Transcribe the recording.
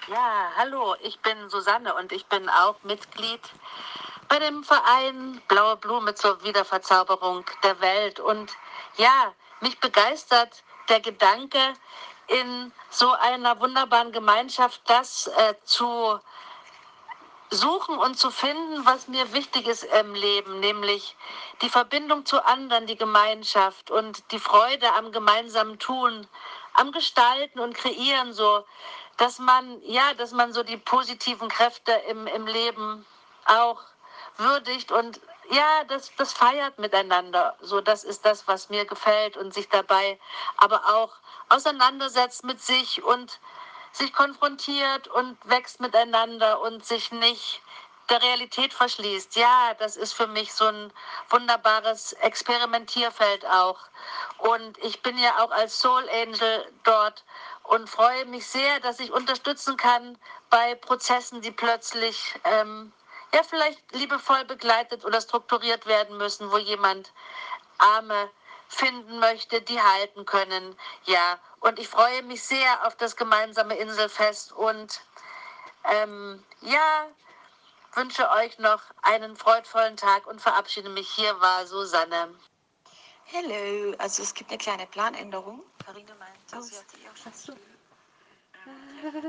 Ja, hallo, ich bin Susanne und ich bin auch Mitglied bei dem Verein Blaue Blume zur Wiederverzauberung der Welt. Und ja, mich begeistert der Gedanke, in so einer wunderbaren Gemeinschaft das zu suchen und zu finden, was mir wichtig ist im Leben, nämlich die Verbindung zu anderen, die Gemeinschaft und die Freude am gemeinsamen Tun, am Gestalten und Kreieren, so, dass man so die positiven Kräfte im Leben auch würdigt und ja, das feiert miteinander. So, das ist das, was mir gefällt und sich dabei aber auch auseinandersetzt mit sich und sich konfrontiert und wächst miteinander und sich nicht der Realität verschließt. Ja, das ist für mich so ein wunderbares Experimentierfeld auch. Und ich bin ja auch als Soul Angel dort und freue mich sehr, dass ich unterstützen kann bei Prozessen, die plötzlich ja vielleicht liebevoll begleitet oder strukturiert werden müssen, wo jemand Arme finden möchte, die halten können. Ja, und ich freue mich sehr auf das gemeinsame Inselfest und ja, wünsche euch noch einen freudvollen Tag und verabschiede mich. Hier war Susanne. Hello, also es gibt eine kleine Planänderung. Karina meinte, sie hatte ihr auch schon